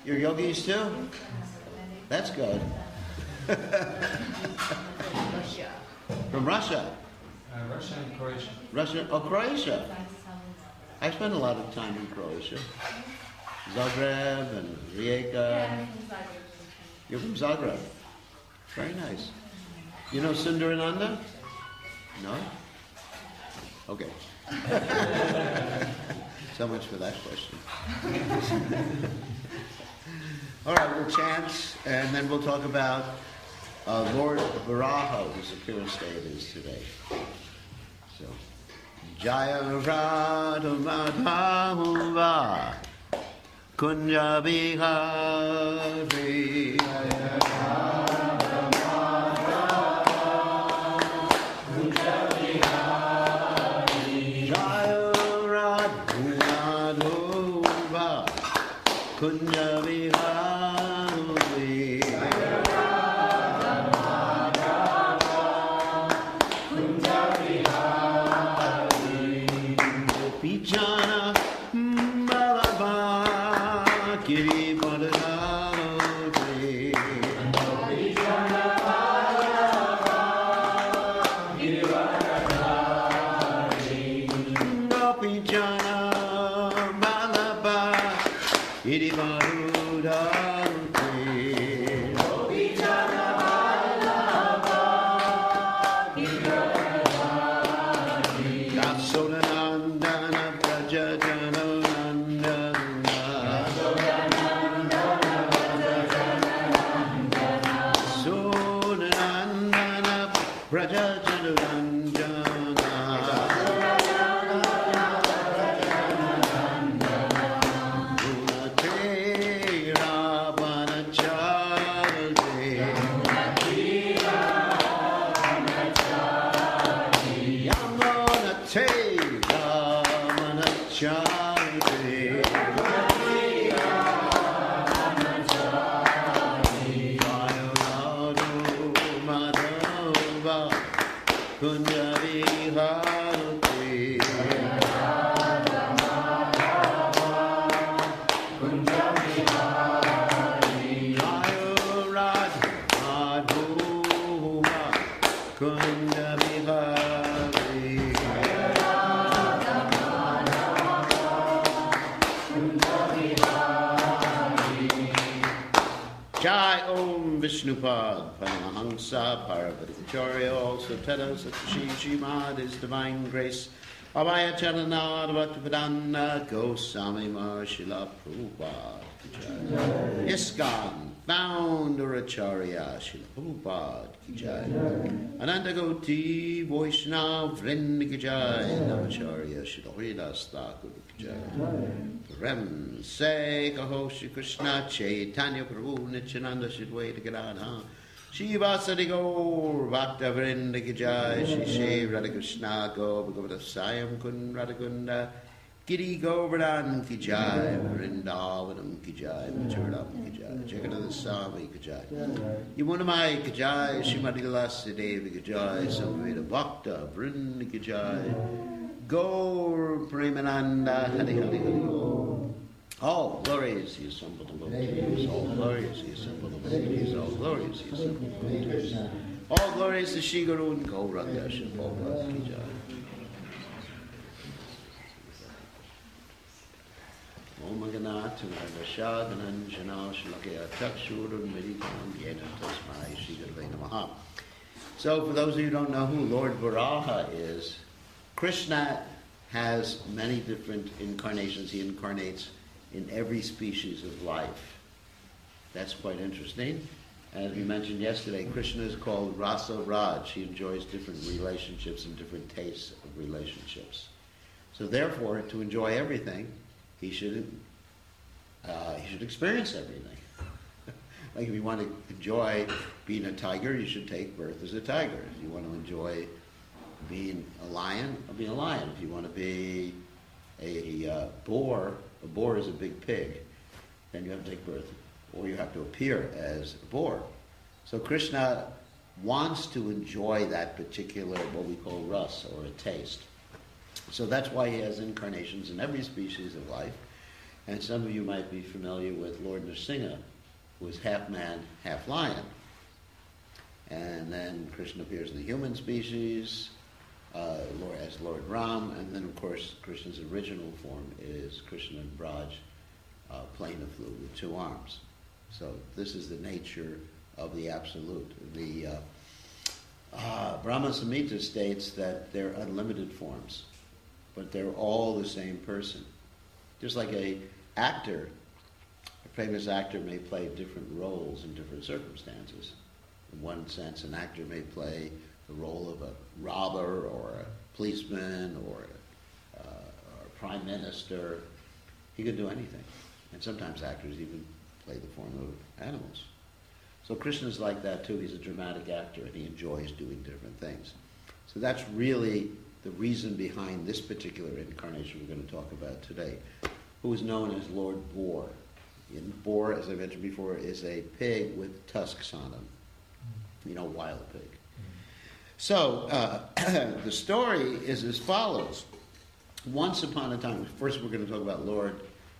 You're yogis too? That's good. From Russia? Russia and Croatia. Russia? Oh, Croatia. I spent a lot of time in Croatia. Zagreb and Rijeka. You're from Zagreb. Very nice. You know Sundarananda? No? Okay. So much for that question. All right, we'll chant, and then we'll talk about Lord Varaha, whose appearance day it is today. So, Jaya Radha Madhava Kunja Bihari Jaya Radha Madhava Kunja Bihari Jaya Radha Madhava Kunja Bihari Vishnupad, Paramahamsa, Paravaticharya, also Teta Satchi Shrimad, His Divine Grace, Abhaya Charanad, Bhaktivedanta, Goswami Mahashila Prabhupada, ISKCON, Founder Acharya, Srila Prabhupada, Kijai, Ananda Gauti, Vaishnava, Vrinda Kijai, Namacharya, Srila Haridas Thakur, Kijai, Rem, Say, Kaho, Shri Krishna, Chaitanya Prabhu, Nityananda, Shidwaita Gadadha, Shiva Sadi Gaur, Bhakta Vrinda Kijai, Shri Shri Radha Krishna, Go, Bhagavata Sayam Kun Radhakunda, Giri Govardhan Kijai, Vrindavanam Kijai, Machuram Kijai, Jagannath Swami Kijai, Yamunamai Kijai, Srimati Lalasi Devi Kijai, Samveda Bhakta, Vrinda Kijai, Gaur Premananda, Hari Hari Hari. All glorious he assembled devotees, all glorious he assembled devotees, all glorious he assembled devotees, all glorious to Shri Guru and Gauranga Shri Kijai. Om Ganat Vashad Ananjana Shalakya Chakshurun Meditam Yena Tasmai Shri Gurve Namaha. So, for those of you who don't know who Lord Varaha is, Krishna has many different incarnations. He incarnates in every species of life. That's quite interesting. As we mentioned yesterday, Krishna is called Rasa Raj. He enjoys different relationships and different tastes of relationships. So therefore, to enjoy everything, he should experience everything. Like if you want to enjoy being a tiger, you should take birth as a tiger. If you want to enjoy being a lion, be a lion. If you want to be a boar is a big pig, then you have to take birth, or you have to appear as a boar. So Krishna wants to enjoy that particular, what we call rasa, or a taste. So that's why he has incarnations in every species of life. And some of you might be familiar with Lord Nrsimha, who is half man, half lion. And then Krishna appears in the human species as Lord Ram, and then of course Krishna's original form is Krishna in Braj, playing the flute with two arms. So this is the nature of the Absolute. The Brahma Samhita states that they're unlimited forms, but they're all the same person. Just like a famous actor may play different roles in different circumstances. In one sense, an actor may play the role of a robber or a policeman or a prime minister. He could do anything. And sometimes actors even play the form of animals. So Krishna's like that too. He's a dramatic actor and he enjoys doing different things. So that's really the reason behind this particular incarnation we're going to talk about today, who is known as Lord Boar. And boar, as I mentioned before, is a pig with tusks on him. You know, wild pig. So the story is as follows. Once upon a time, first we're going to talk about Lord,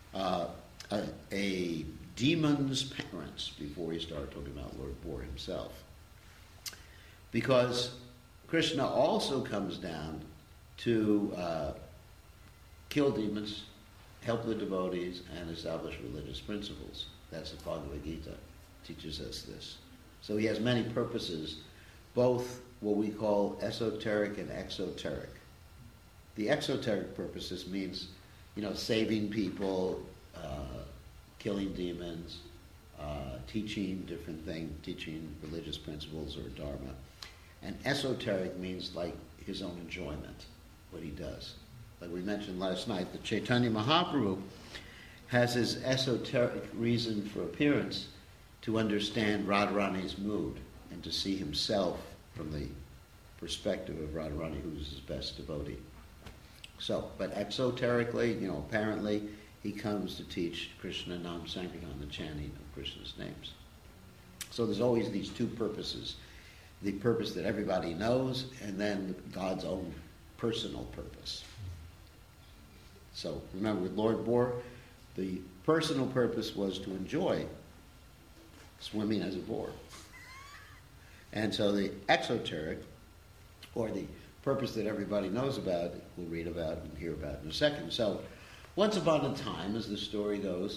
a demon's parents, before we start talking about Lord Boar himself. Because Krishna also comes down to kill demons, help the devotees, and establish religious principles. That's the Bhagavad Gita teaches us this. So he has many purposes, both what we call esoteric and exoteric. The exoteric purposes means, saving people, killing demons, teaching different things, teaching religious principles or dharma. And esoteric means like his own enjoyment, what he does. Like we mentioned last night, the Chaitanya Mahaprabhu has his esoteric reason for appearance to understand Radharani's mood and to see himself from the perspective of Radharani, who's his best devotee. So, but exoterically, apparently, he comes to teach Krishna Nam Sankirtan, the chanting of Krishna's names. So there's always these two purposes. The purpose that everybody knows, and then God's own personal purpose. So remember, with Lord Boar, the personal purpose was to enjoy swimming as a boar. And so the exoteric, or the purpose that everybody knows about, we'll read about and hear about in a second. So once upon a time, as the story goes,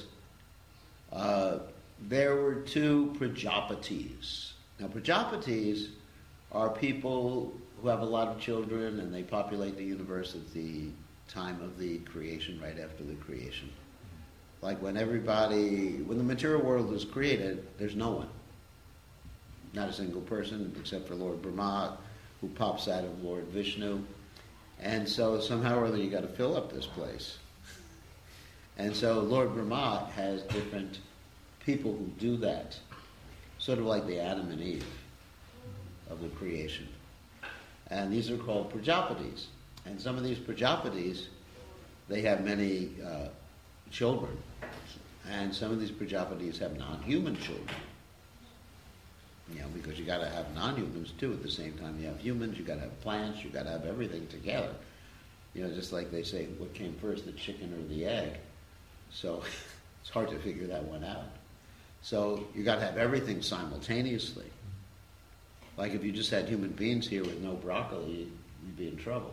there were two Prajapatis. Now, Prajapatis are people who have a lot of children and they populate the universe at the time of the creation, right after the creation. Like when the material world is created, there's no one. Not a single person except for Lord Brahma, who pops out of Lord Vishnu. And so somehow or other you got to fill up this place. And so Lord Brahma has different people who do that, sort of like the Adam and Eve of the creation. And these are called Prajapatis. And some of these Prajapatis, they have many children. And some of these Prajapatis have non-human children. Because you got to have non-humans too at the same time. You have humans, you got to have plants, you got to have everything together. Just like they say, what came first, the chicken or the egg? So it's hard to figure that one out. So you got to have everything simultaneously. Like if you just had human beings here with no broccoli, you'd be in trouble.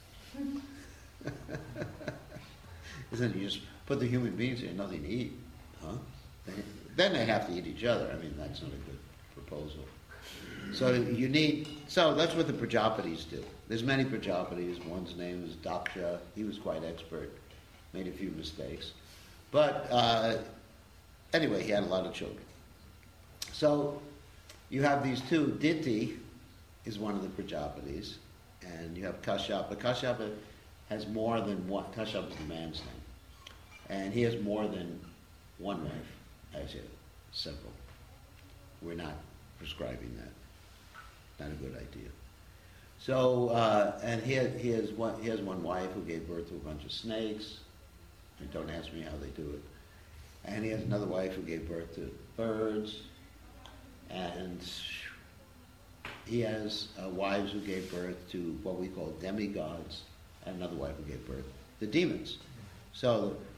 Isn't it? You just put the human beings here, nothing to eat, huh? Then they have to eat each other. I mean, that's not a good proposal. So that's what the Prajapatis do. There's many Prajapatis. One's name is Daksha. He was quite expert, made a few mistakes. But anyway, he had a lot of children. So you have these two. Diti is one of the Prajapatis, and you have Kashyapa. Kashyapa has more than one. Kashyapa is the man's name. And he has more than one wife, actually several. We're not prescribing that. Not a good idea. So, and he has one wife who gave birth to a bunch of snakes. And don't ask me how they do it. And he has another wife who gave birth to birds. And he has wives who gave birth to what we call demigods, and another wife who gave birth to demons. So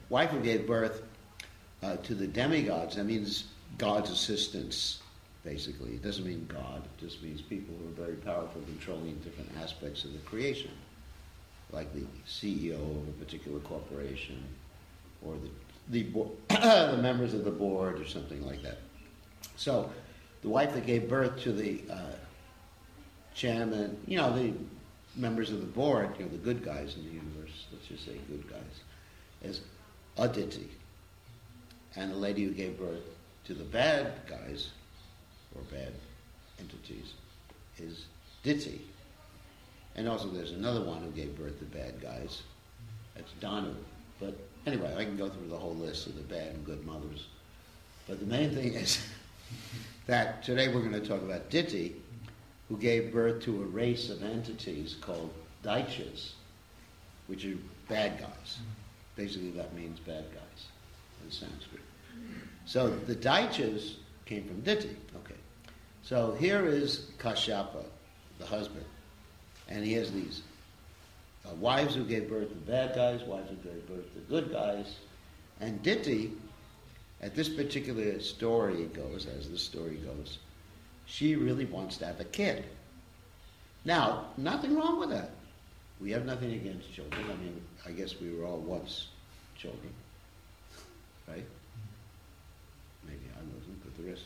wife who gave birth to the demigods, that means God's assistants, basically. It doesn't mean God. It just means people who are very powerful, controlling different aspects of the creation, like the CEO of a particular corporation, or the members of the board, or something like that. So, the wife that gave birth to the chairman, the members of the board, the good guys in the universe, let's just say good guys, is Aditi. And the lady who gave birth to the bad guys, or bad entities, is Diti. And also there's another one who gave birth to bad guys. That's Danu. But anyway, I can go through the whole list of the bad and good mothers. But the main thing is that today we're going to talk about Diti, who gave birth to a race of entities called Daityas, which are bad guys. Basically that means bad guys in Sanskrit. So the Daityas came from Diti. Okay. So here is Kashyapa, the husband. And he has these wives who gave birth to bad guys, wives who gave birth to good guys. And Diti, at this particular story goes, as the story goes, she really wants to have a kid. Now, nothing wrong with that. We have nothing against children. I mean, I guess we were all once children, right? Maybe I wasn't, but the rest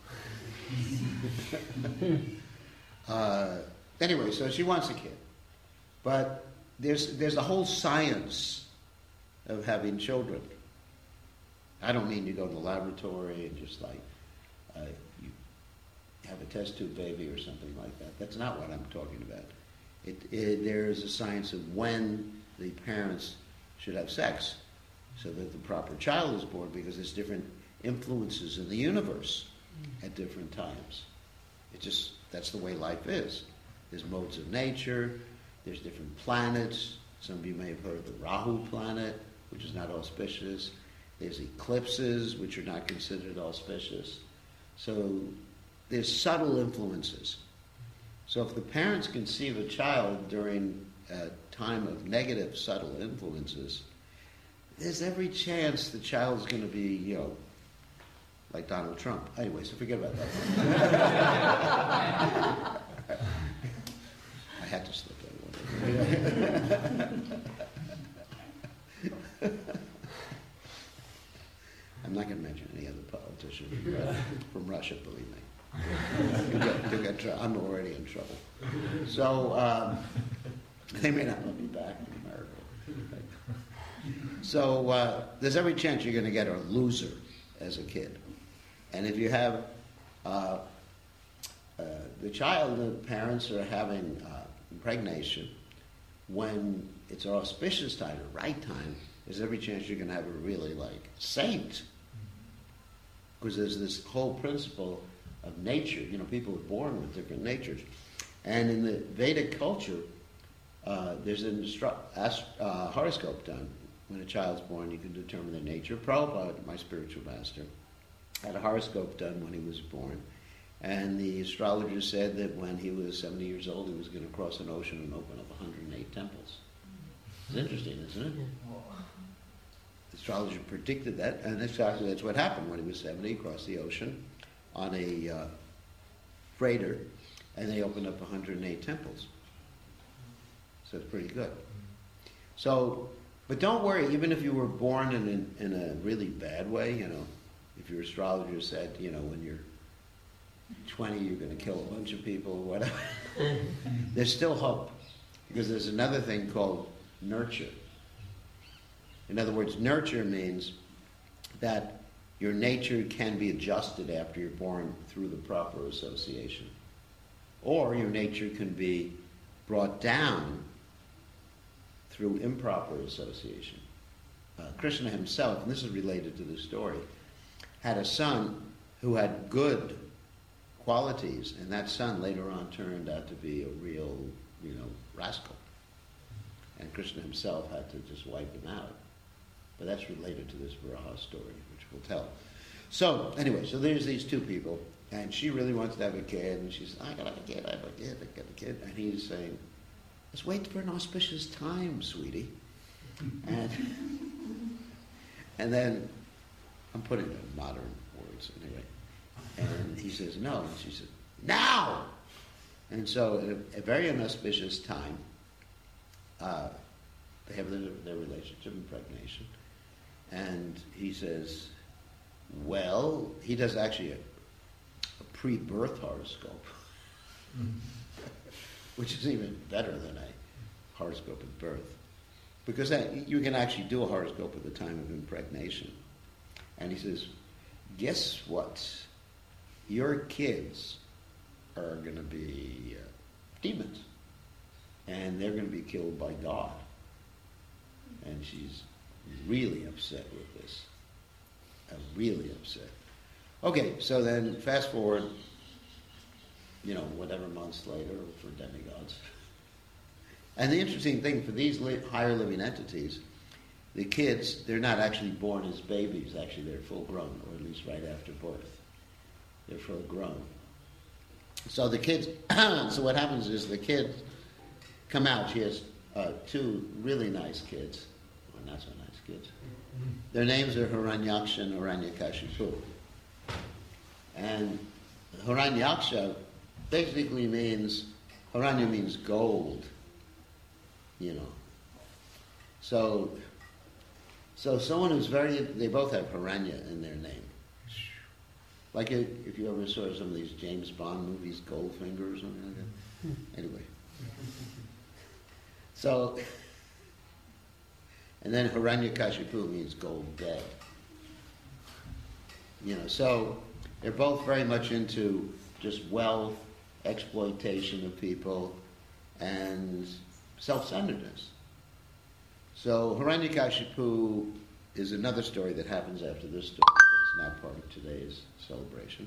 of you were. Anyway, so she wants a kid. But there's a whole science of having children. I don't mean you go to the laboratory and just you have a test tube baby or something like that. That's not what I'm talking about. There is a science of when the parents should have sex so that the proper child is born, because there's different influences in the universe at different times. That's the way life is. There's modes of nature, there's different planets. Some of you may have heard of the Rahu planet, which is not auspicious. There's eclipses, which are not considered auspicious. So there's subtle influences. So if the parents conceive a child during a time of negative subtle influences, there's every chance the child's going to be, like Donald Trump. Anyway, so forget about that. I had to slip that one. I'm not going to mention any other politician from Russia, believe me. I'm already in trouble. So they may not let me back in America. So there's every chance you're going to get a loser as a kid. And if you have the child, the parents are having impregnation, when it's an auspicious time, the right time, there's every chance you're going to have a really saint. Because there's this whole principle of nature. People are born with different natures. And in the Vedic culture, there's an horoscope done. When a child's born, you can determine their nature. Prabhupada, my spiritual master, had a horoscope done when he was born. And the astrologer said that when he was 70 years old, he was going to cross an ocean and open up 108 temples. It's interesting, isn't it? The astrologer predicted that, and exactly that's what happened. When he was 70, he crossed the ocean on a freighter, and they opened up 108 temples. So it's pretty good. So, but don't worry, even if you were born in a really bad way, if your astrologer said, when you're 20, you're going to kill a bunch of people or whatever, there's still hope. Because there's another thing called nurture. In other words, nurture means that your nature can be adjusted after you're born through the proper association. Or your nature can be brought down through improper association. Krishna himself, and this is related to the story, had a son who had good qualities, and that son later on turned out to be a real, rascal. And Krishna himself had to just wipe him out. But that's related to this Viraha story, which we'll tell. So, anyway, so there's these two people, and she really wants to have a kid, and she's, I gotta have a kid, I got a kid. And he's saying, let's wait for an auspicious time, sweetie. And then, I'm putting it in modern words anyway. And he says, no. And she said, now! And so at a very inauspicious time, they have their relationship, impregnation. And he says, well, he does actually a pre-birth horoscope, which is even better than a horoscope at birth. Because you can actually do a horoscope at the time of impregnation. And he says, guess what? Your kids are going to be demons. And they're going to be killed by God. And she's really upset with this. Really upset. Okay, so then fast forward, whatever months later for demigods. And the interesting thing for these higher living entities, the kids, they're not actually born as babies. Actually, they're full grown, or at least right after birth. They're full grown. So the kids, so what happens is the kids come out. She has two really nice kids, or not so nice kids. Their names are Hiranyaksha and Hiranyakashipu. And Hiranyaksha basically means, Hiranya means gold, So someone who's they both have Hiranya in their name. Like if you ever saw some of these James Bond movies, Goldfinger or something like that. Anyway. So, and then Hiranyakashipu means gold bed. So they're both very much into just wealth, exploitation of people, and self-centeredness. So Hiranyakashipu is another story that happens after this story, but it's not part of today's celebration.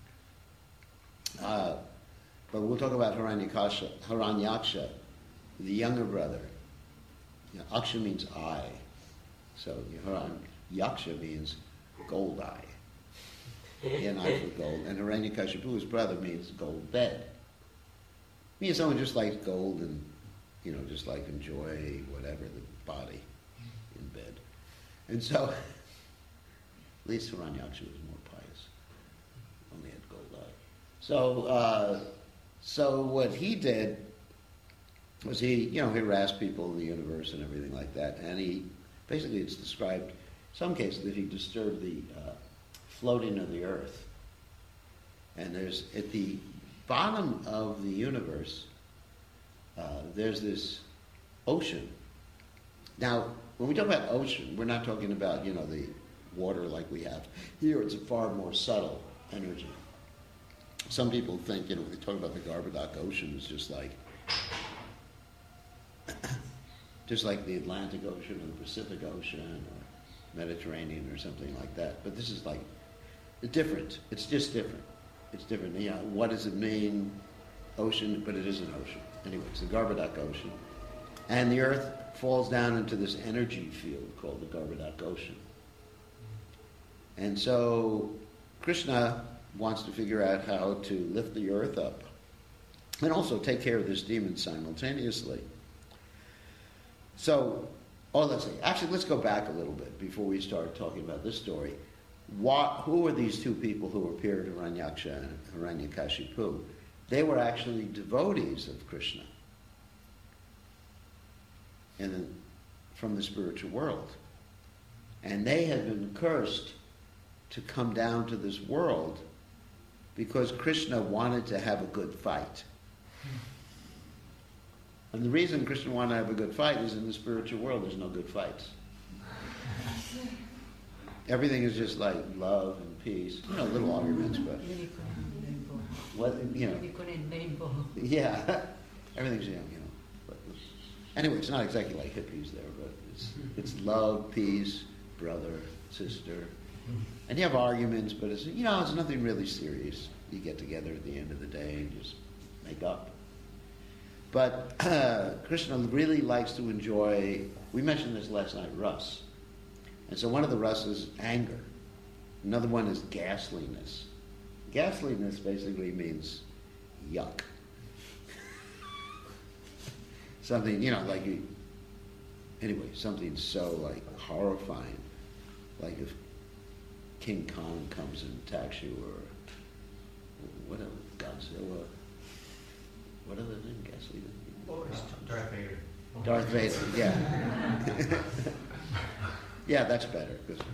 But we'll talk about Hiranyaksha, the younger brother. Aksha means eye. So Hiranyaksha means gold eye. An eye for gold. And Hiranyakashipu's brother means gold bed. Means someone just likes gold and, just like enjoy whatever, the body in bed. And so, at least Hiranyaksha was more pious. Only had gold eye. So what he did was he harassed people in the universe and everything like that. And basically it's described, in some cases, that he disturbed the floating of the earth. And there's, at the bottom of the universe, there's this ocean. Now, when we talk about ocean, we're not talking about, the water like we have. Here it's a far more subtle energy. Some people think, when they talk about the Garbhodak Ocean, it's just like the Atlantic Ocean or the Pacific Ocean or Mediterranean or something like that. But this is like different. It's just different. It's different. What does it mean? Ocean, but it is an ocean. Anyway, it's the Garbhodak Ocean. And the earth falls down into this energy field called the Garbhodak Ocean. And so Krishna wants to figure out how to lift the earth up and also take care of this demon simultaneously. So, let's go back a little bit before we start talking about this story. Who are these two people who appeared, Hiranyaksha and Hiranyakashipu? They were actually devotees of Krishna from the spiritual world. And they had been cursed to come down to this world because Krishna wanted to have a good fight. And the reason Krishna wanted to have a good fight is in the spiritual world there's no good fights. Everything is just like love and peace. Little arguments, but yeah, everything's But anyway, it's not exactly like hippies there, but it's love, peace, brother, sister, and you have arguments, but it's nothing really serious. You get together at the end of the day and just make up. But Krishna really likes to enjoy, we mentioned this last night, rus. And so one of the rus is anger. Another one is ghastliness. Ghastliness basically means yuck. Something, something so horrifying. like if King Kong comes and attacks you, or whatever, Godzilla, what other thing, Gasly? Darth Vader. Darth Vader, yeah. Yeah, that's better, because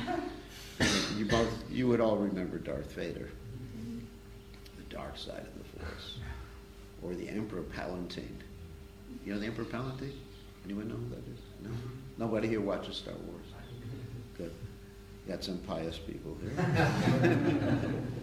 you would all remember Darth Vader, the dark side of the Force, or the Emperor Palpatine. You know the Emperor Palpatine? Anyone know who that is? No? Nobody here watches Star Wars? Good. Got some pious people here.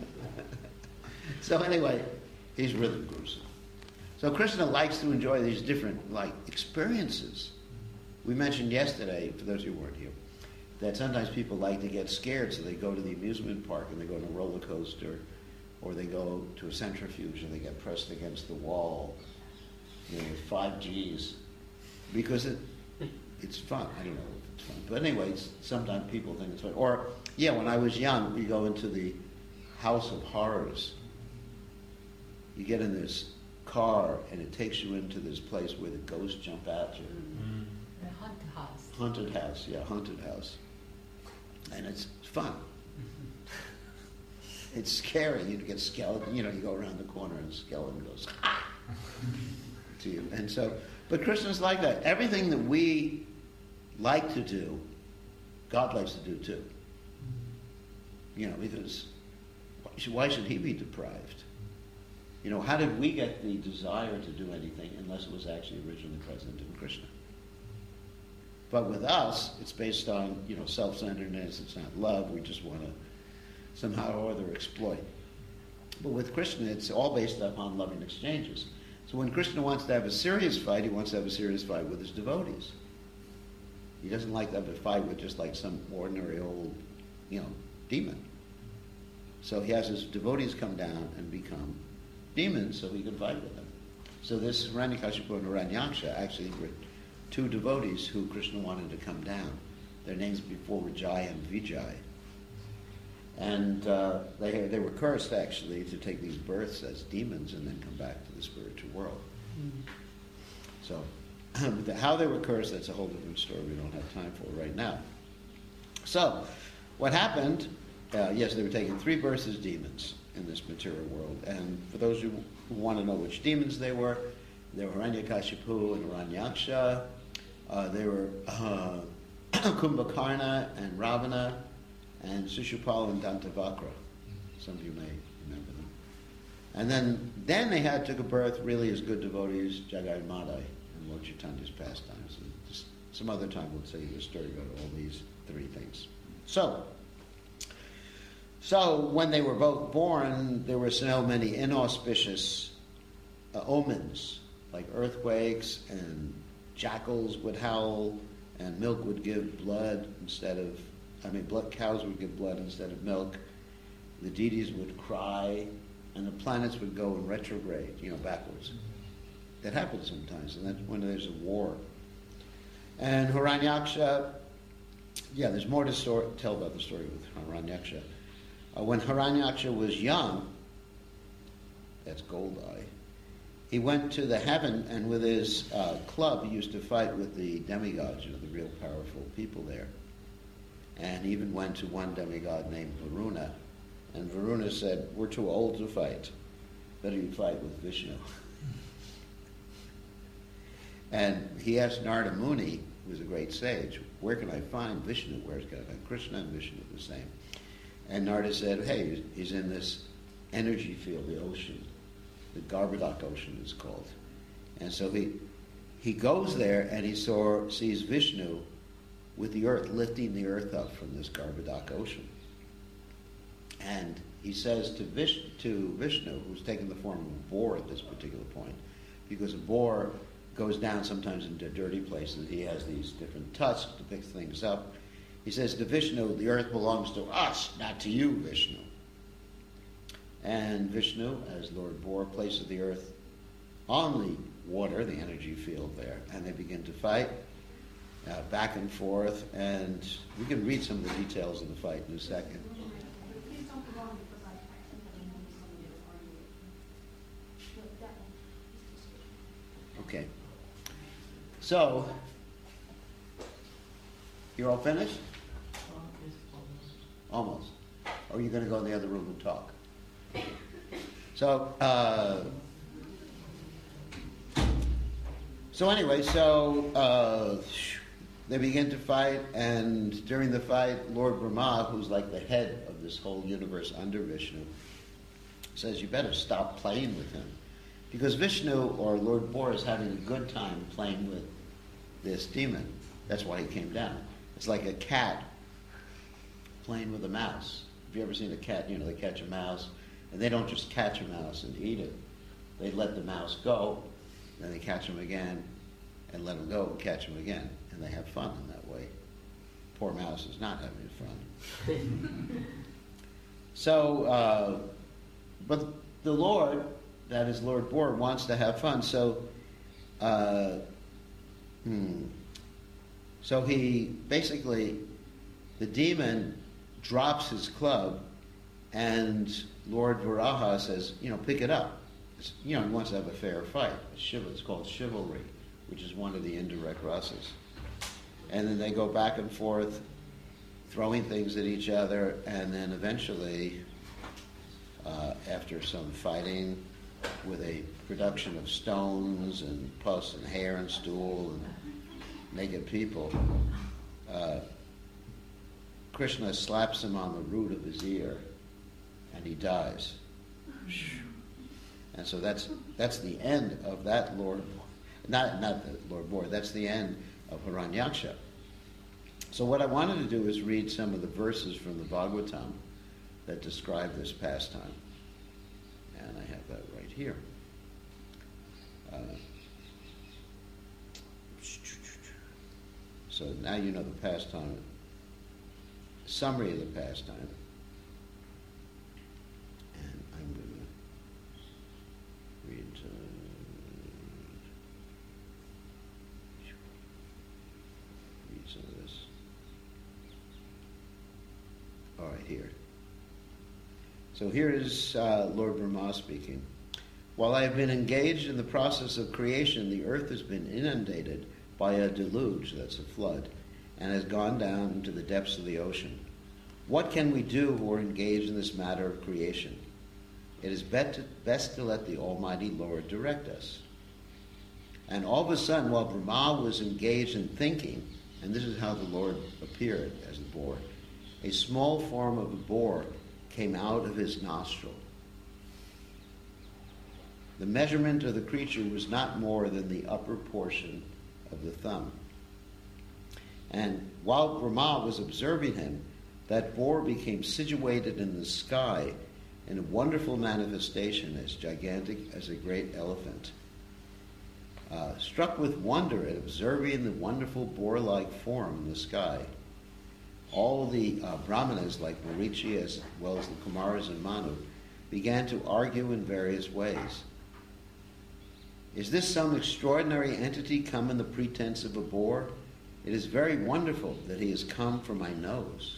So anyway, he's really gruesome. So Krishna likes to enjoy these different experiences. We mentioned yesterday, for those who weren't here, that sometimes people like to get scared, so they go to the amusement park and they go on a roller coaster, or they go to a centrifuge and they get pressed against the wall, with 5 Gs, because it's fun. I don't know if it's fun, but anyway, sometimes people think it's fun. Or when I was young, we go into the House of Horrors. You get in this car and it takes you into this place where the ghosts jump at you. The haunted house. Haunted house. And it's fun. It's scary. You get skeleton, you go around the corner and the skeleton goes to you. And so, but Krishna's like that. Everything that we like to do, God likes to do too. Because why should he be deprived? How did we get the desire to do anything unless it was actually originally present in Krishna? But with us, it's based on, self-centeredness. It's not love. We just want to somehow or other exploit. But with Krishna, it's all based upon loving exchanges. So when Krishna wants to have a serious fight, he wants to have a serious fight with his devotees. He doesn't like to have a fight with just like some ordinary old, demon. So he has his devotees come down and become demons so he can fight with them. So this Hiranyakashipu and Hiranyaksha actually were 2 devotees who Krishna wanted to come down. Their names before were Jai and Vijay. And they were cursed, actually, to take these births as demons and then come back to the spiritual world. So how they were cursed, that's a whole different story we don't have time for right now. So what happened, they were taking 3 births as demons in this material world. And for those who want to know which demons they were Hiranyakashipu and Hiranyaksha. They were Kumbhakarna and Ravana, and Shishupala and Dantavakra. Some of you may remember them. And then they took a birth really as good devotees, Jagai Madai and Lord Chaitanya's pastimes. And just some other time we'll tell you the story about all these 3 things. So when they were both born, there were so many inauspicious omens, like earthquakes, and jackals would howl, and milk would give blood cows would give blood instead of milk. The deities would cry, and the planets would go in retrograde, backwards. That happens sometimes, and that's when there's a war. And Hiranyaksha, there's more to tell about the story with Hiranyaksha. When Hiranyaksha was young, that's Goldeye, he went to the heaven, and with his club, he used to fight with the demigods, the real powerful people there. And he even went to one demigod named Varuna, and Varuna said, "We're too old to fight. Better you fight with Vishnu." And he asked Narada Muni, who was a great sage, "Where can I find Vishnu? Where's can I find Krishna and Vishnu the same?" And Narada said, "Hey, he's in this energy field, the ocean. The Garbhodak Ocean is called." And so he goes there and he sees Vishnu with the earth, lifting the earth up from this Garbhodak Ocean. And he says to Vishnu, who's taken the form of a boar at this particular point, because a boar goes down sometimes into dirty places. He has these different tusks to pick things up. He says to Vishnu, "The earth belongs to us, not to you, Vishnu." And Vishnu, as Lord Boar, places the earth on the water, the energy field there, and they begin to fight back and forth. And we can read some of the details of the fight in a second. Okay. So, you're all finished? almost. Or are you going to go in the other room and talk? So, they begin to fight, and during the fight, Lord Brahma, who's like the head of this whole universe under Vishnu, says, you better stop playing with him. Because Vishnu, or Lord Bor, is having a good time playing with this demon. That's why he came down. It's like a cat playing with a mouse. Have you ever seen a cat? You know, they catch a mouse, and they don't just catch a mouse and eat it. They let the mouse go, then they catch him again, and let him go and catch him again. And they have fun in that way. Poor mouse is not having fun. So, but the Lord, that is Lord Bor, wants to have fun. So he basically, the demon drops his club, and Lord Varaha says, pick it up. He wants to have a fair fight. It's called chivalry, which is one of the indirect rasas. And then they go back and forth, throwing things at each other, and then eventually, after some fighting with a production of stones and pus and hair and stool and naked people, Krishna slaps him on the root of his ear, and he dies. And so that's the end of that Lord, not the Lord Bor. That's the end of Hiranyaksha. So what I wanted to do is read some of the verses from the Bhagavatam that describe this pastime, and I have that right here. So now you know the pastime, summary of the pastime, and I'm going to read some of this. All right, here. So here is Lord Brahma speaking. While I have been engaged in the process of creation, the earth has been inundated by a deluge, that's a flood, and has gone down into the depths of the ocean. What can we do who are engaged in this matter of creation? It is best to let the Almighty Lord direct us. And all of a sudden, while Brahma was engaged in thinking, and this is how the Lord appeared as the boar, a small form of a boar came out of his nostril. The measurement of the creature was not more than the upper portion of the thumb. And while Brahma was observing him, that boar became situated in the sky in a wonderful manifestation as gigantic as a great elephant. Struck with wonder at observing the wonderful boar-like form in the sky, all the brahmanas like Marichi as well as the Kumaras and Manu began to argue in various ways. Is this some extraordinary entity come in the pretense of a boar? It is very wonderful that he has come from my nose.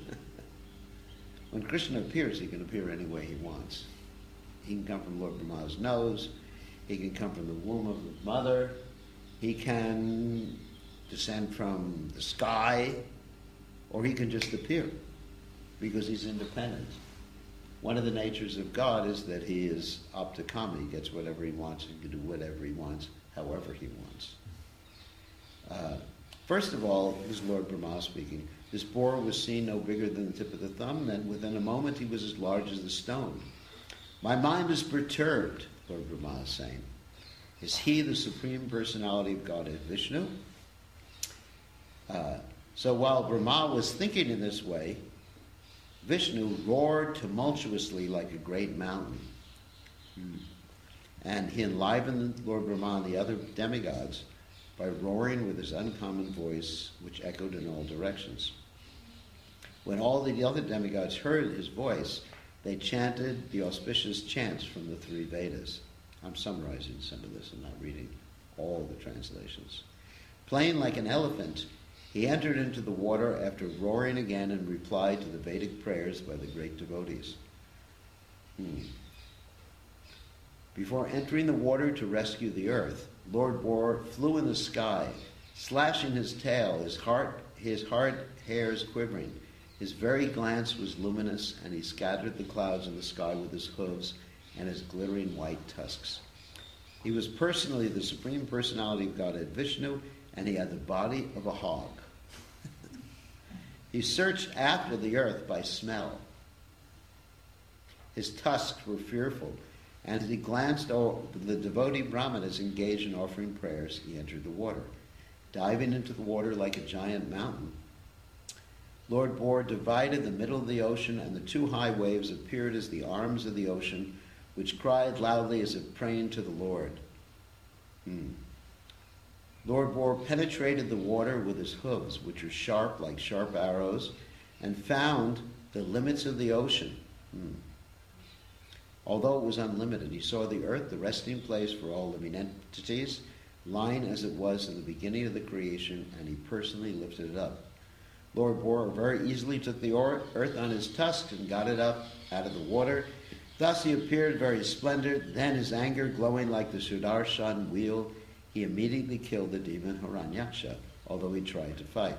When Krishna appears, he can appear any way he wants. He can come from Lord Brahma's nose. He can come from the womb of the mother. He can descend from the sky. Or he can just appear because he's independent. One of the natures of God is that he is aptakama. He gets whatever he wants. He can do whatever he wants, however he wants. First of all, this is Lord Brahma speaking. This boar was seen no bigger than the tip of the thumb, and within a moment he was as large as the stone. My mind is perturbed, Lord Brahma is saying. Is he the Supreme Personality of Godhead, Vishnu? So while Brahma was thinking in this way, Vishnu roared tumultuously like a great mountain. And he enlivened Lord Brahma and the other demigods by roaring with his uncommon voice, which echoed in all directions. When all the other demigods heard his voice, they chanted the auspicious chants from the three Vedas. I'm summarizing some of this. I'm not reading all the translations. Playing like an elephant, he entered into the water after roaring again and replied to the Vedic prayers by the great devotees. Before entering the water to rescue the earth, Lord Bor flew in the sky, slashing his tail, his hard hairs quivering, His very glance was luminous, and he scattered the clouds in the sky with his hooves and his glittering white tusks. He was personally the Supreme Personality of Godhead Vishnu, and he had the body of a hog. He searched after the earth by smell. His tusks were fearful, and as he glanced over the devotee Brahmanas engaged in offering prayers, he entered the water. Diving into the water like a giant mountain, Lord Boar divided the middle of the ocean, and the two high waves appeared as the arms of the ocean, which cried loudly as if praying to the Lord. Lord Boar penetrated the water with his hooves, which are sharp like sharp arrows, and found the limits of the ocean. Although it was unlimited, he saw the earth, the resting place for all living entities, lying as it was in the beginning of the creation, and he personally lifted it up. Lord Boar very easily took the earth on his tusks and got it up out of the water. Thus he appeared very splendid. Then, his anger glowing like the Sudarshan wheel, he immediately killed the demon Hiranyaksha, although he tried to fight.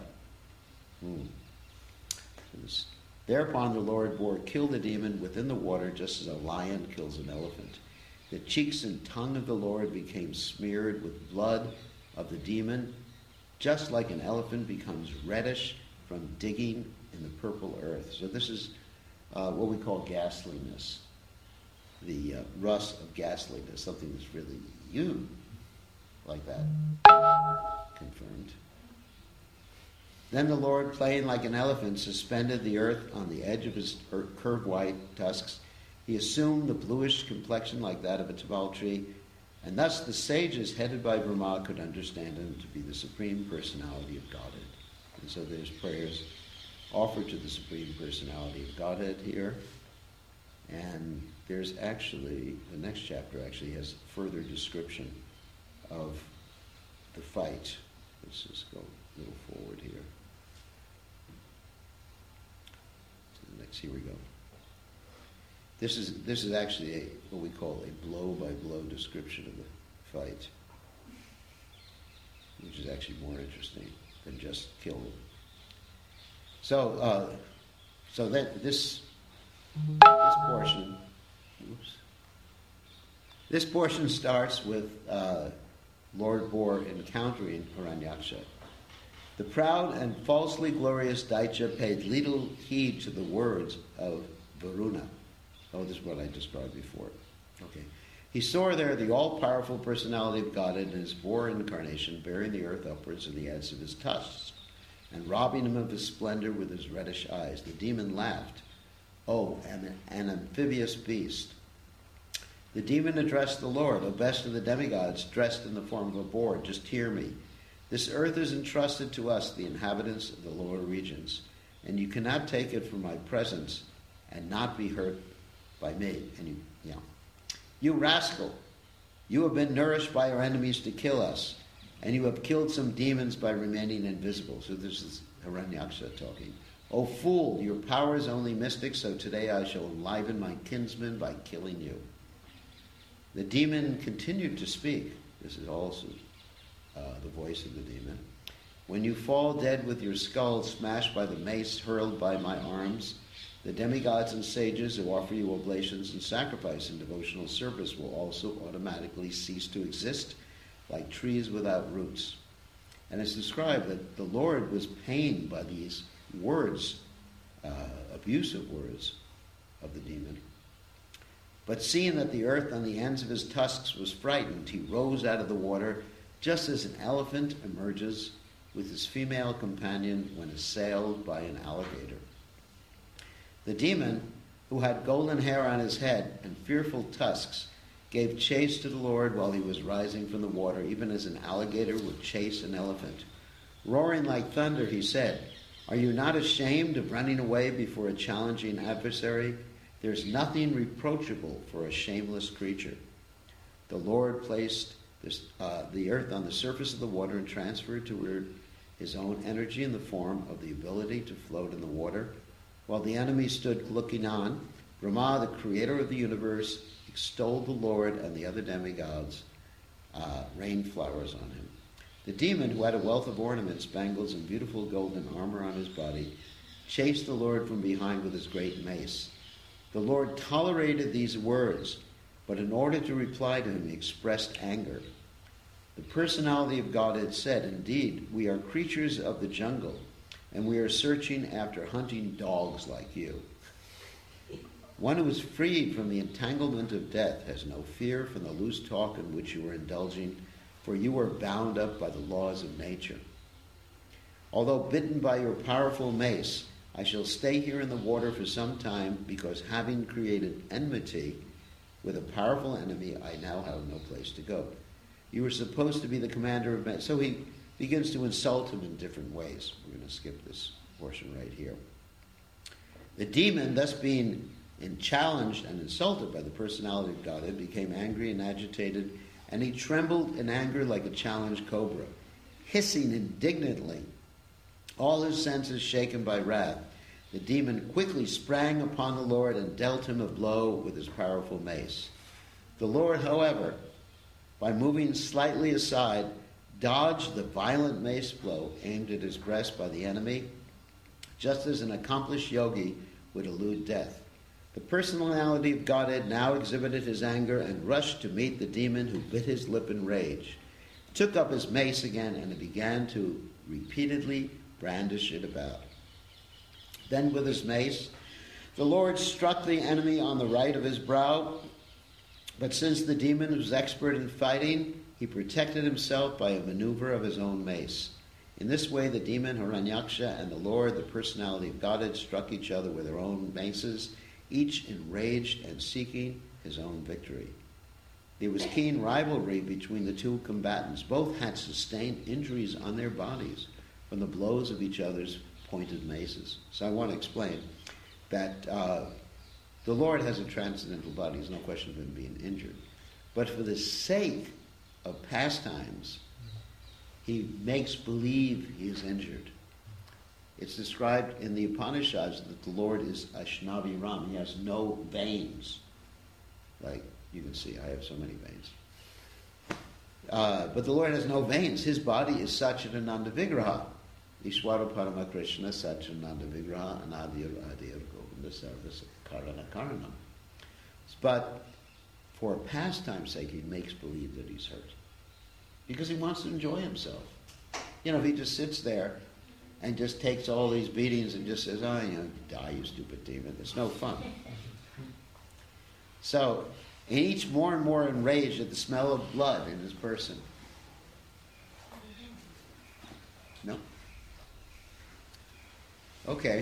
Thereupon the Lord Boar killed the demon within the water, just as a lion kills an elephant. The cheeks and tongue of the Lord became smeared with blood of the demon, just like an elephant becomes reddish from digging in the purple earth. So this is what we call ghastliness, the rust of ghastliness, something that's really like that. Confirmed. Then the Lord, playing like an elephant, suspended the earth on the edge of his curved white tusks. He assumed the bluish complexion like that of a tabal tree, and thus the sages headed by Brahma could understand him to be the Supreme Personality of Godhead. And so there's prayers offered to the Supreme Personality of Godhead here. And there's actually, the next chapter actually has further description of the fight. Let's just go a little forward here. Here we go. This is actually what we call a blow-by-blow description of the fight, which is actually more interesting than just kill them. So that this portion, this portion starts with Lord Boar encountering Hiranyaksha. The proud and falsely glorious Daitya paid little heed to the words of Varuna. Oh, this is what I described before. Okay. He saw there the all-powerful personality of Godhead in his boar incarnation, bearing the earth upwards in the ends of his tusks, and robbing him of his splendor with his reddish eyes. The demon laughed. Oh, an amphibious beast. The demon addressed the Lord, O best of the demigods, dressed in the form of a boar, just hear me. This earth is entrusted to us, the inhabitants of the lower regions, and you cannot take it from my presence and not be hurt by me. And you rascal, you have been nourished by our enemies to kill us, and you have killed some demons by remaining invisible. So this is Hiranyaksha talking. O fool, your power is only mystic, so today I shall enliven my kinsmen by killing you. The demon continued to speak. This is also the voice of the demon. When you fall dead with your skull smashed by the mace hurled by my arms, the demigods and sages who offer you oblations and sacrifice and devotional service will also automatically cease to exist like trees without roots. And it's described that the Lord was pained by these words, abusive words of the demon. But seeing that the earth on the ends of his tusks was frightened, he rose out of the water just as an elephant emerges with his female companion when assailed by an alligator. The demon, who had golden hair on his head and fearful tusks, gave chase to the Lord while he was rising from the water, even as an alligator would chase an elephant. Roaring like thunder, he said, "Are you not ashamed of running away before a challenging adversary? There's nothing reproachable for a shameless creature." The Lord placed the earth on the surface of the water and transferred to her his own energy in the form of the ability to float in the water. While the enemy stood looking on, Brahma, the creator of the universe, extolled the Lord, and the other demigods rained flowers on him. The demon, who had a wealth of ornaments, bangles, and beautiful golden armor on his body, chased the Lord from behind with his great mace. The Lord tolerated these words, but in order to reply to him, he expressed anger. The personality of God had said, "Indeed, we are creatures of the jungle, and we are searching after hunting dogs like you. One who is freed from the entanglement of death has no fear from the loose talk in which you are indulging, for you are bound up by the laws of nature. Although bitten by your powerful mace, I shall stay here in the water for some time, because having created enmity with a powerful enemy, I now have no place to go. You were supposed to be the commander of men." So he begins to insult him in different ways. We're going to skip this portion right here. The demon, thus being challenged and insulted by the personality of Godhead, became angry and agitated, and he trembled in anger like a challenged cobra, hissing indignantly, all his senses shaken by wrath. The demon quickly sprang upon the Lord and dealt him a blow with his powerful mace. The Lord, however, by moving slightly aside, dodged the violent mace blow aimed at his breast by the enemy, just as an accomplished yogi would elude death. The personality of Godhead now exhibited his anger and rushed to meet the demon, who bit his lip in rage, took up his mace again, and began to repeatedly brandish it about. Then with his mace, the Lord struck the enemy on the right of his brow, but since the demon was expert in fighting, he protected himself by a maneuver of his own mace. In this way, the demon Hiranyaksha and the Lord, the personality of Godhead, struck each other with their own maces, each enraged and seeking his own victory. There was keen rivalry between the two combatants. Both had sustained injuries on their bodies from the blows of each other's pointed maces. So I want to explain that the Lord has a transcendental body. There's no question of him being injured. But for the sake of pastimes, he makes believe he is injured. It's described in the Upanishads that the Lord is Ashnavi Ram. He has no veins. Like you can see, I have so many veins. But the Lord has no veins. His body is Satchidananda Vigraha. Ishwara Parama Krishna Satchidananda Vigraha Anadir Adir Govinda Sarvasa Karana Karanam. But for pastime's sake, he makes believe that he's hurt, because he wants to enjoy himself. You know, if he just sits there and just takes all these beatings and just says, "Oh, die, you stupid demon," it's no fun. So, each more and more enraged at the smell of blood in his person. No? Okay.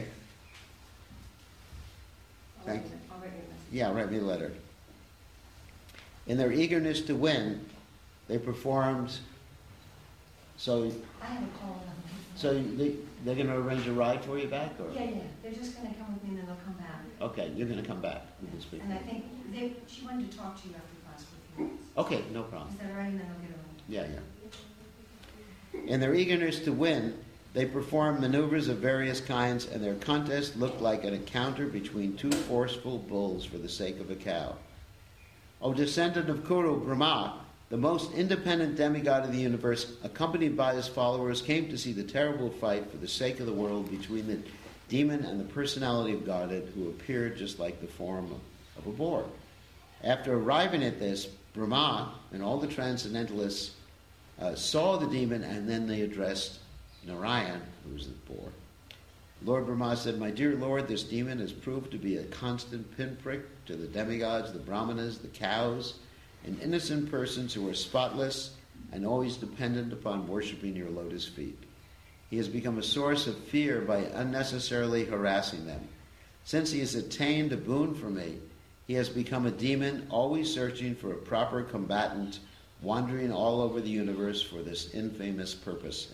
Thank you. Yeah, write me a letter. In their eagerness to win, they performed. So I have a call. they're going to arrange a ride for you back, or? Yeah. They're just going to come with me and then they'll come back. Okay, you're going to come back. We can speak. And I think she wanted to talk to you after class for a few minutes. Okay, no problem. Is that all right? And then I'll get her on. Yeah. In their eagerness to win, they performed maneuvers of various kinds, and their contest looked like an encounter between two forceful bulls for the sake of a cow. O descendant of Kuru, Brahma, the most independent demigod of the universe, accompanied by his followers, came to see the terrible fight for the sake of the world between the demon and the personality of Godhead, who appeared just like the form of a boar. After arriving at this, Brahma and all the transcendentalists saw the demon, and then they addressed Narayan, who was the boar. Lord Brahma said, "My dear Lord, this demon has proved to be a constant pinprick to the demigods, the brahmanas, the cows, and innocent persons who are spotless and always dependent upon worshipping your lotus feet. He has become a source of fear by unnecessarily harassing them. Since he has attained a boon for me, he has become a demon, always searching for a proper combatant, wandering all over the universe for this infamous purpose.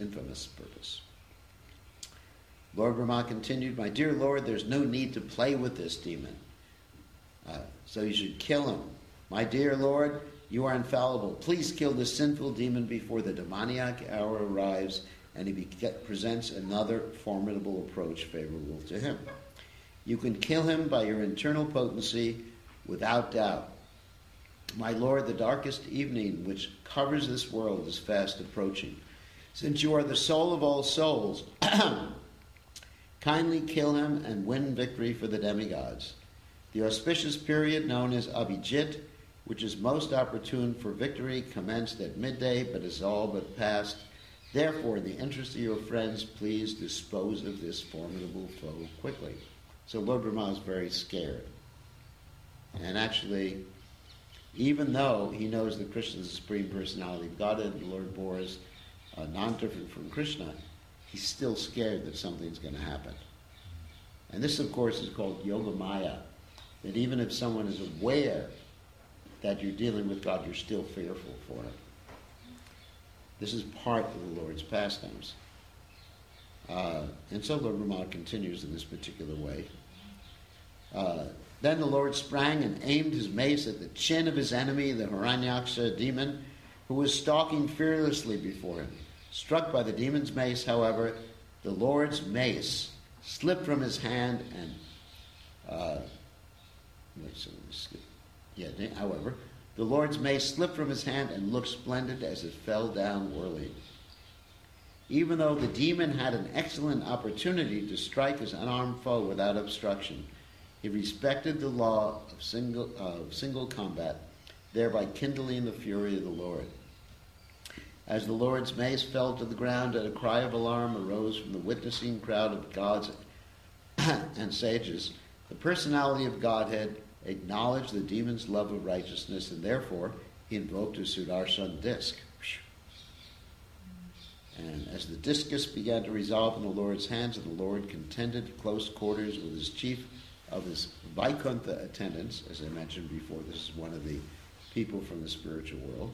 Lord Brahma continued, "My dear Lord, there's no need to play with this demon. So you should kill him. My dear Lord, you are infallible. Please kill this sinful demon before the demoniac hour arrives and he presents another formidable approach favorable to him. You can kill him by your internal potency without doubt. My Lord, the darkest evening which covers this world is fast approaching. Since you are the soul of all souls, kindly kill him and win victory for the demigods. The auspicious period known as Abhijit, which is most opportune for victory, commenced at midday, but is all but past. Therefore, in the interest of your friends, please dispose of this formidable foe quickly. So Lord Brahma is very scared. And actually, even though he knows that Krishna is the Supreme Personality of Godhead, and Lord Bor is non-different from Krishna, he's still scared that something's going to happen. And this, of course, is called Yoga Maya, that even if someone is aware that you're dealing with God, you're still fearful for it. This is part of the Lord's pastimes. And so Lord Brahma continues in this particular way. Then the Lord sprang and aimed his mace at the chin of his enemy, the Hiranyaksha demon, who was stalking fearlessly before him. Struck by the demon's mace, however, the Lord's mace slipped from his hand and... however, the Lord's mace slipped from his hand and looked splendid as it fell down whirling. Even though the demon had an excellent opportunity to strike his unarmed foe without obstruction, he respected the law of single combat, thereby kindling the fury of the Lord. As the Lord's mace fell to the ground, and a cry of alarm arose from the witnessing crowd of gods and sages, the personality of Godhead acknowledged the demon's love of righteousness, and therefore he invoked his Sudarshan disc. And as the discus began to resolve in the Lord's hands, and the Lord contended at close quarters with his chief of his Vaikuntha attendants, as I mentioned before, this is one of the people from the spiritual world,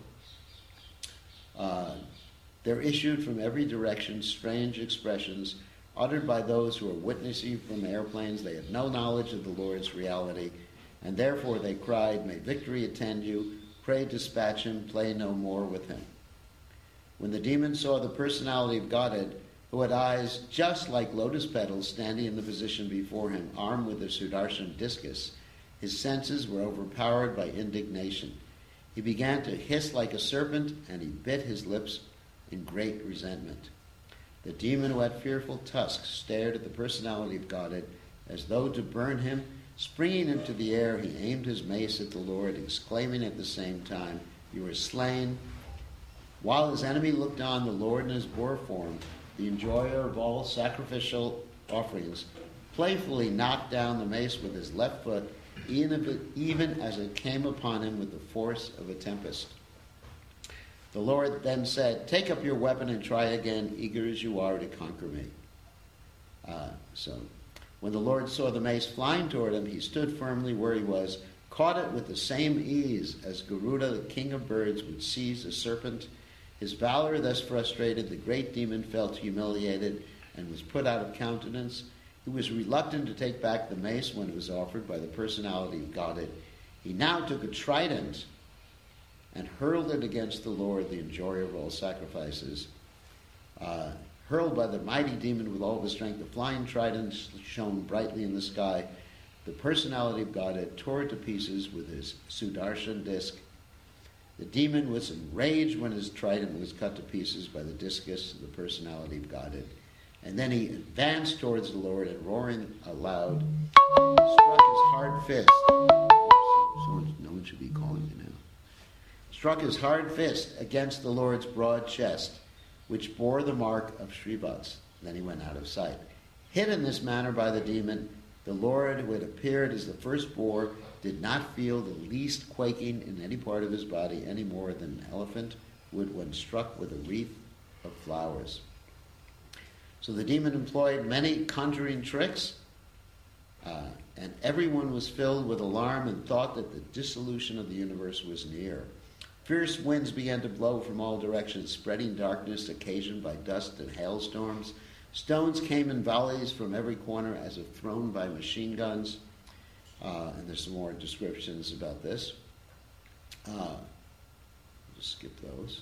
there issued from every direction strange expressions uttered by those who are witnessing from airplanes. They had no knowledge of the Lord's reality, and therefore they cried, "May victory attend you, pray dispatch him, play no more with him." When the demon saw the personality of Godhead, who had eyes just like lotus petals standing in the position before him, armed with the Sudarshan discus, his senses were overpowered by indignation. He began to hiss like a serpent, and he bit his lips in great resentment. The demon, who had fearful tusks, stared at the personality of Godhead as though to burn him. Springing into the air, he aimed his mace at the Lord, exclaiming at the same time, "You are slain." While his enemy looked on, the Lord in his boar form, the enjoyer of all sacrificial offerings, playfully knocked down the mace with his left foot, even as it came upon him with the force of a tempest. The Lord then said, "Take up your weapon and try again, eager as you are to conquer me." When the Lord saw the mace flying toward him, he stood firmly where he was, caught it with the same ease as Garuda, the king of birds, would seize a serpent. His valor thus frustrated, the great demon felt humiliated and was put out of countenance. He was reluctant to take back the mace when it was offered by the personality of Godhead. He now took a trident and hurled it against the Lord, the enjoyer of all sacrifices. Hurled by the mighty demon with all the strength, the flying trident shone brightly in the sky. The personality of Godhead tore it to pieces with his Sudarshan disc. The demon was enraged when his trident was cut to pieces by the discus of the personality of Godhead. And then he advanced towards the Lord and, roaring aloud, struck his hard fist. No one should be calling me now. Struck his hard fist against the Lord's broad chest, which bore the mark of Shrivats. Then he went out of sight. Hit in this manner by the demon, the Lord, who had appeared as the first boar, did not feel the least quaking in any part of his body any more than an elephant would when struck with a wreath of flowers. So the demon employed many conjuring tricks, and everyone was filled with alarm and thought that the dissolution of the universe was near. Fierce winds began to blow from all directions, spreading darkness occasioned by dust and hailstorms. Stones came in volleys from every corner as if thrown by machine guns. And there's some more descriptions about this. Just skip those.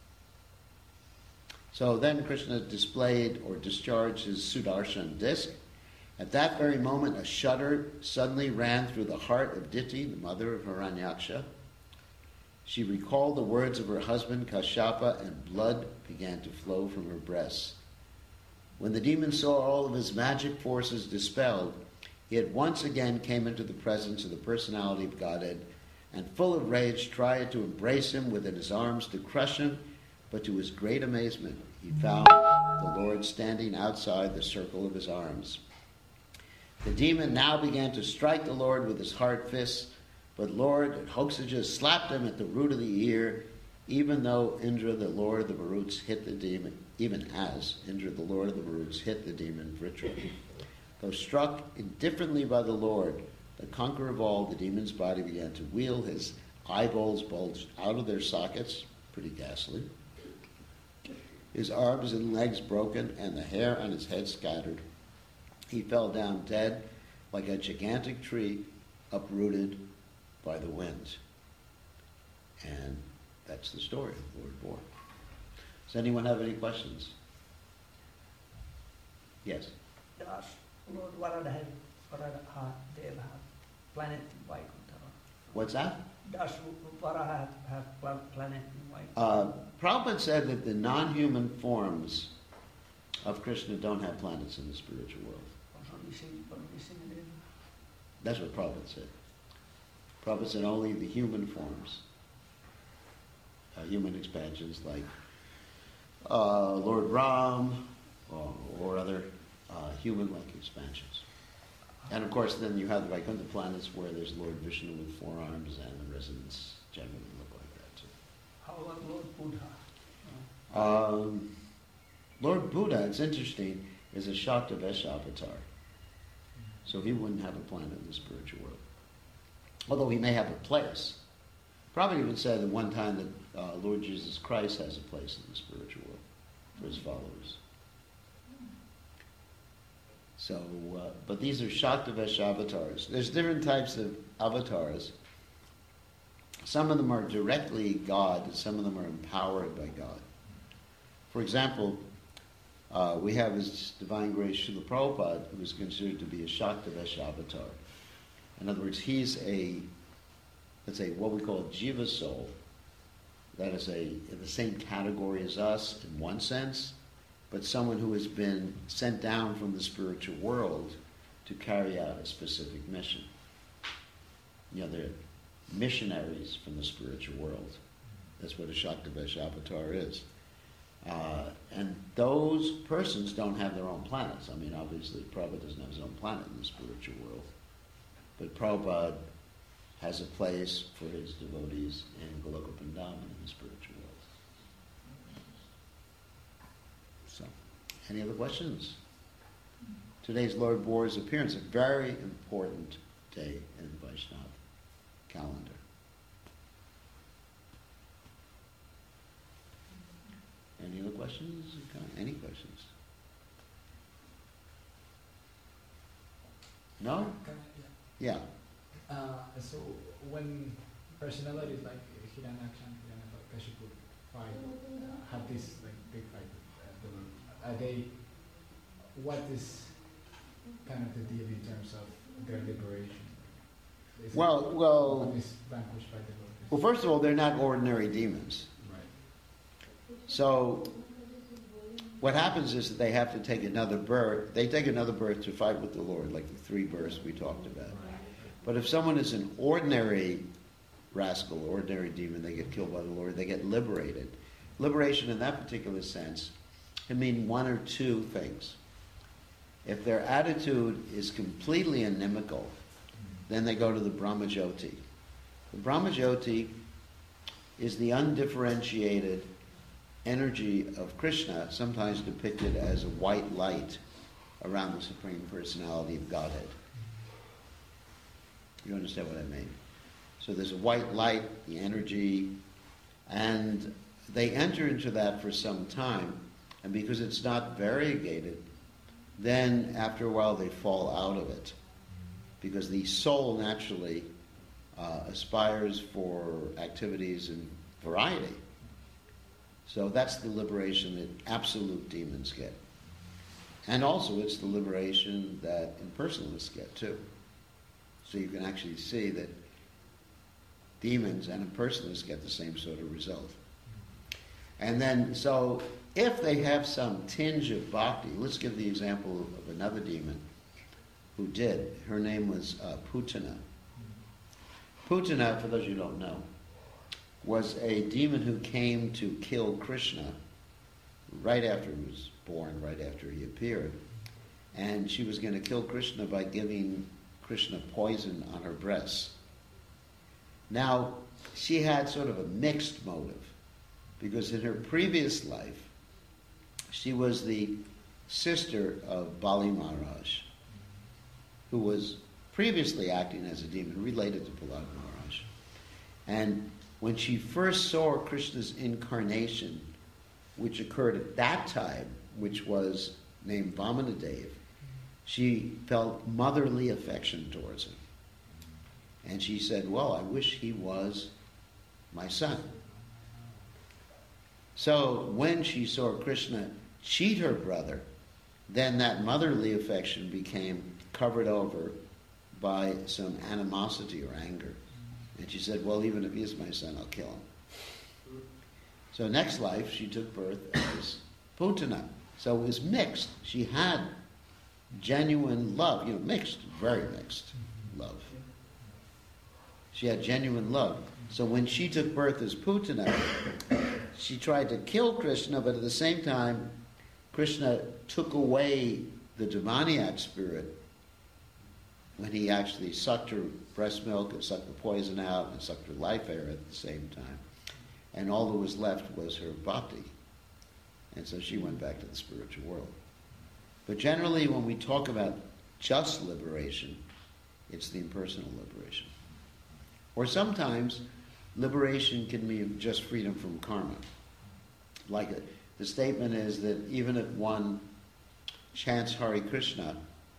So then Krishna displayed or discharged his Sudarshan disc. At that very moment, a shudder suddenly ran through the heart of Diti, the mother of Hiranyaksha. She recalled the words of her husband Kashyapa, and blood began to flow from her breasts. When the demon saw all of his magic forces dispelled, he at once again came into the presence of the personality of Godhead, and full of rage tried to embrace him within his arms to crush him, but to his great amazement he found the Lord standing outside the circle of his arms. The demon now began to strike the Lord with his hard fists, but Lord Hoxaja slapped him at the root of the ear, even though Indra, the Lord of the Maruts, hit the demon, even as Indra, the Lord of the Maruts, hit the demon Vritra. Though struck indifferently by the Lord, the conqueror of all, the demon's body began to wheel. His eyeballs bulged out of their sockets, pretty ghastly. His arms and legs broken, and the hair on his head scattered. He fell down dead like a gigantic tree uprooted by the wind. And that's the story of Lord Boar. Does anyone have any questions? Yes. Does Lord Varadev have planet in Vaikuntha? What's that? Does Varaha have planet in Vaikuntha? Prabhupada said that the non-human forms of Krishna don't have planets in the spiritual world. That's what Prabhupada said. Prabhupada said only the human forms, human expansions like Lord Ram or other human-like expansions. And of course then you have the Vaikuntha planets where there's Lord Vishnu with 4 arms, and the residents generally look like that too. How about Lord Buddha? Lord Buddha, it's interesting, is a Shaktavesh avatar. So he wouldn't have a planet in the spiritual world. Although he may have a place. Probably even said at one time that Lord Jesus Christ has a place in the spiritual world for his followers. So, but these are Shaktavesh avatars. There's different types of avatars. Some of them are directly God, and some of them are empowered by God. For example, we have His Divine Grace Srila Prabhupada, who is considered to be a Shaktavesh avatar. In other words, he's a, let's say, what we call a Jiva soul. That is in the same category as us in one sense, but someone who has been sent down from the spiritual world to carry out a specific mission. You know, they're missionaries from the spiritual world. That's what a Shaktavesh avatar is. And those persons don't have their own planets. I mean, obviously, Prabhupada doesn't have his own planet in the spiritual world. But Prabhupada has a place for his devotees in Goloka Vrindavan in the spiritual world. So, any other questions? Today's Lord Boar's appearance, a very important day in the Vaishnava calendar. Any other questions? Any questions? No? Yeah. So when personalities like Hiranyaksh and Hiranyakashipu have this like big fight with the Lord, are they? What is kind of the deal in terms of their liberation? Well, is vanquished by the Lord? Well, first of all, they're not ordinary demons. Right. So what happens is that they have to take another birth. They take another birth to fight with the Lord, like the 3 births we talked about. But if someone is an ordinary rascal, ordinary demon, they get killed by the Lord, they get liberated. Liberation in that particular sense can mean one or two things. If their attitude is completely inimical, then they go to the Brahmajyoti. The Brahmajyoti is the undifferentiated energy of Krishna, sometimes depicted as a white light around the Supreme Personality of Godhead. You understand what I mean? So there's a white light, the energy, and they enter into that for some time, and because it's not variegated, then after a while they fall out of it, because the soul naturally aspires for activities and variety. So that's the liberation that absolute demons get. And also it's the liberation that impersonalists get too. So you can actually see that demons and impersonalists get the same sort of result. And then, so if they have some tinge of bhakti, let's give the example of another demon who did. Her name was Putana. Putana, for those of you who don't know, was a demon who came to kill Krishna right after he was born, right after he appeared. And she was going to kill Krishna by giving Krishna poison on her breasts. Now, she had sort of a mixed motive, because in her previous life, she was the sister of Bali Maharaj, who was previously acting as a demon related to Prahlad Maharaj. And when she first saw Krishna's incarnation, which occurred at that time, which was named Vamanadev, she felt motherly affection towards him. And she said, well, I wish he was my son. So when she saw Krishna cheat her brother, then that motherly affection became covered over by some animosity or anger. And she said, well, even if he is my son, I'll kill him. So next life, she took birth as Putana. So it was mixed. She had genuine love, mixed, very mixed love. She had genuine love. So when she took birth as Putana, she tried to kill Krishna, but at the same time, Krishna took away the demoniac spirit when he actually sucked her breast milk and sucked the poison out and sucked her life air at the same time. And all that was left was her bhakti. And so she went back to the spiritual world. But generally, when we talk about just liberation, it's the impersonal liberation. Or sometimes, liberation can mean just freedom from karma. Like the statement is that even if one chants Hare Krishna,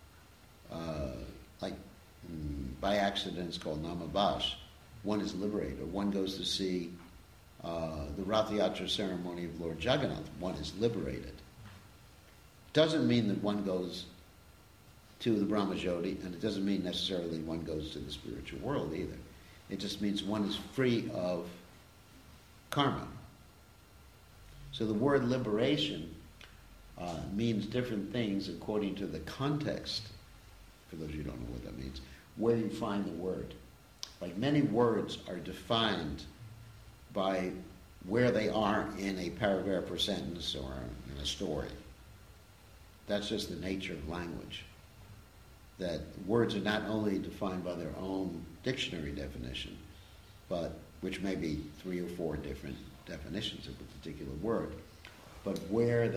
by accident it's called Namabhash, one is liberated. Or one goes to see the Rath Yatra ceremony of Lord Jagannath, one is liberated. Doesn't mean that one goes to the Brahmajyoti, and it doesn't mean necessarily one goes to the spiritual world either. It just means one is free of karma. So the word liberation means different things according to the context, for those of you who don't know what that means, where you find the word. Like many words are defined by where they are in a paragraph or sentence or in a story. That's just the nature of language. That words are not only defined by their own dictionary definition, but which may be 3 or 4 different definitions of a particular word, but where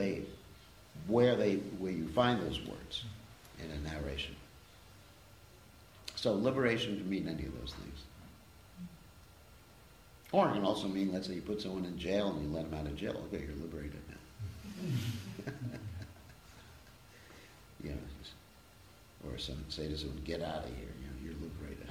you find those words in a narration. So liberation can mean any of those things. Or it can also mean, let's say you put someone in jail and you let them out of jail. Okay, you're liberated now. Or say to someone, get out of here, you're liberated.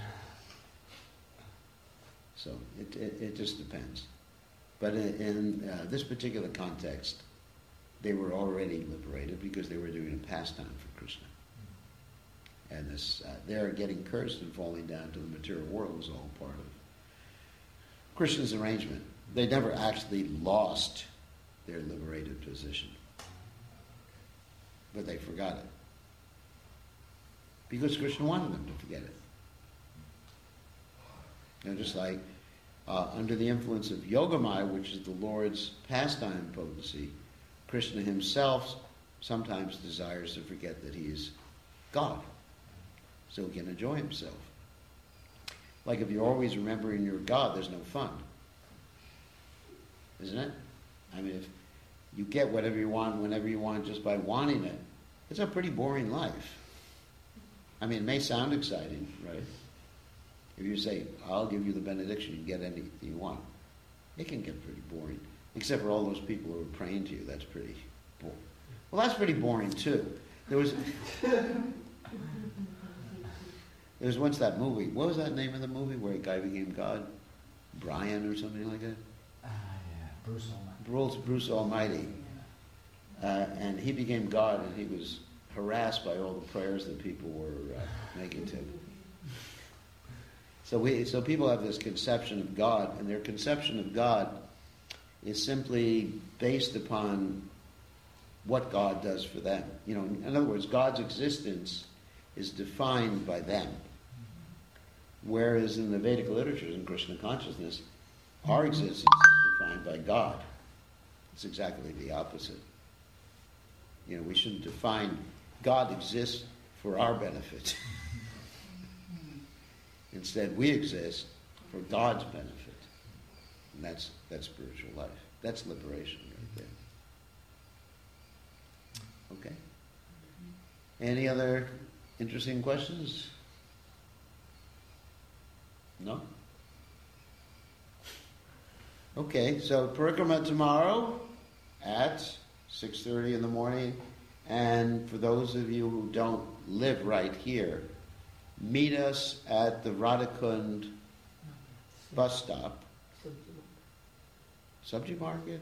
So it just depends. But in this particular context, they were already liberated because they were doing a pastime for Krishna. And this, their getting cursed and falling down to the material world was all part of Krishna's arrangement. They never actually lost their liberated position. But they forgot it. Because Krishna wanted them to forget it. Just like under the influence of Yogamaya, which is the Lord's pastime potency, Krishna himself sometimes desires to forget that he is God, so he can enjoy himself. Like if you're always remembering you're God, there's no fun. Isn't it? I mean, if you get whatever you want, whenever you want, just by wanting it, it's a pretty boring life. I mean, it may sound exciting, right? If you say, I'll give you the benediction, you get anything you want. It can get pretty boring. Except for all those people who are praying to you, that's pretty boring. Well, that's pretty boring too. There was once that movie. What was that name of the movie where a guy became God? Brian or something like that? Bruce Almighty. Bruce Almighty. And he became God, and he was harassed by all the prayers that people were making to him. So people have this conception of God, and their conception of God is simply based upon what God does for them. In other words, God's existence is defined by them. Whereas in the Vedic literatures and Krishna consciousness, our existence is defined by God. It's exactly the opposite. We shouldn't define God exists for our benefit. Instead, we exist for God's benefit. And that's spiritual life. That's liberation right there. Okay? Any other interesting questions? No? Okay, so parikrama tomorrow at 6:30 in the morning. And for those of you who don't live right here, meet us at the Radhakund bus stop. Subji Market?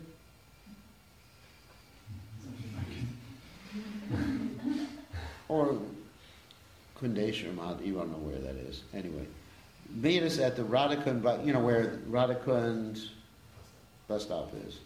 Or Kundeshwar, you don't know where that is. Anyway, meet us at the Radhakund, where Radhakund bus stop is.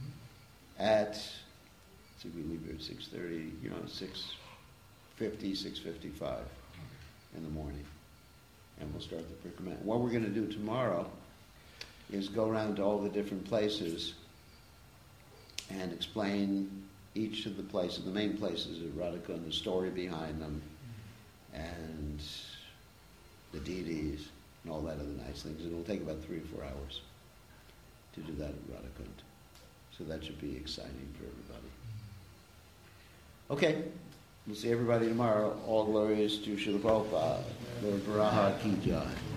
So we leave here at 6:30, 6:50, 6:55 in the morning. And we'll start the parikrama. What we're going to do tomorrow is go around to all the different places and explain each of the places, the main places at Radhakund, the story behind them, and the deities, and all that other nice things. It'll take about 3 or 4 hours to do that at Radhakund. So that should be exciting for everybody. Okay, we'll see everybody tomorrow. All glories to Srila Prabhupada. Lord Baraha Ki Jai.